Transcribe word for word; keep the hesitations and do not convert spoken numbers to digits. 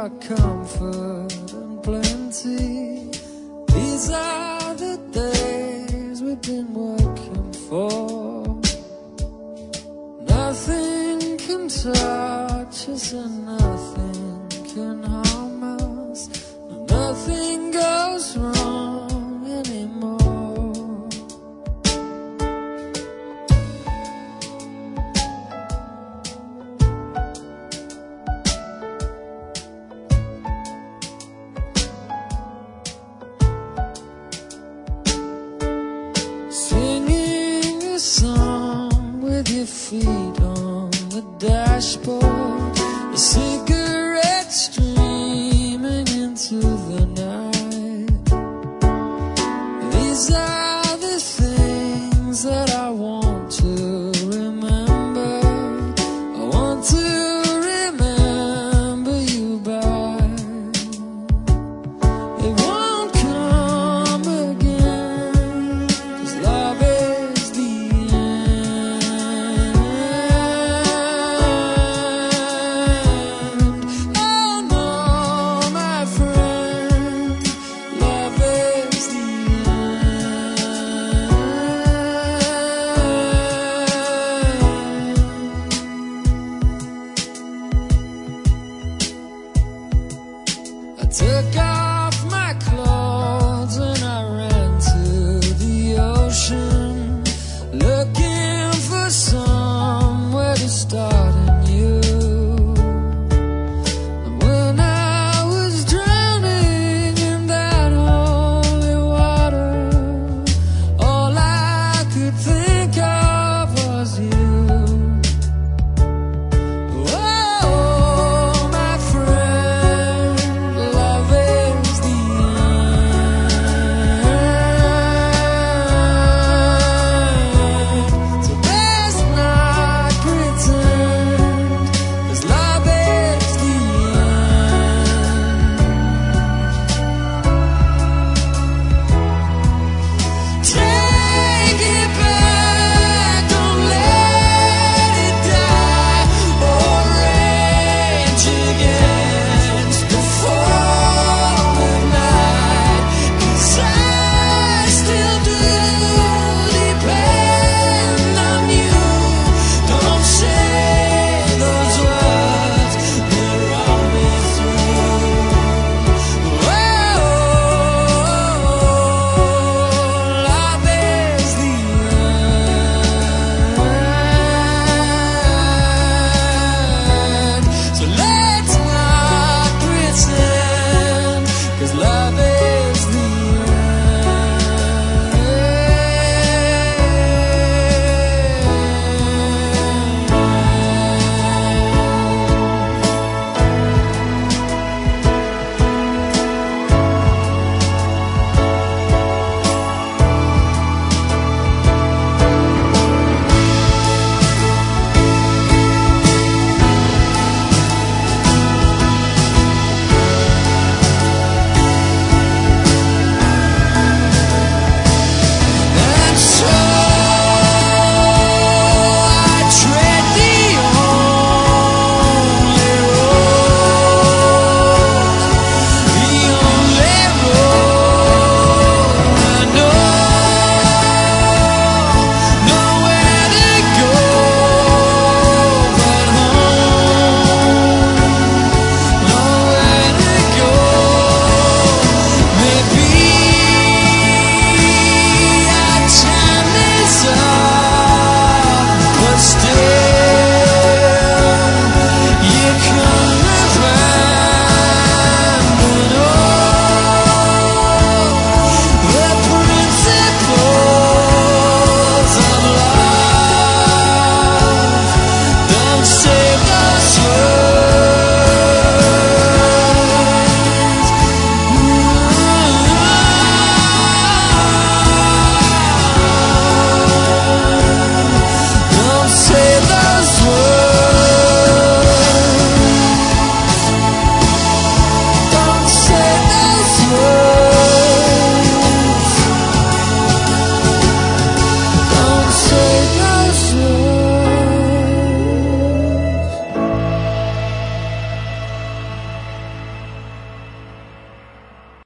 our comfort and plenty. These are the days we've been working for. Nothing can touch us and nothing can harm us. Nothing goes wrong anymore. Singing a song with your feet on the dashboard, a cigarette streaming into the night. These are the things that I want to remember. I want to remember you by. It won't come again, 'cause love is the end. Oh no, my friend, love is the end. I took off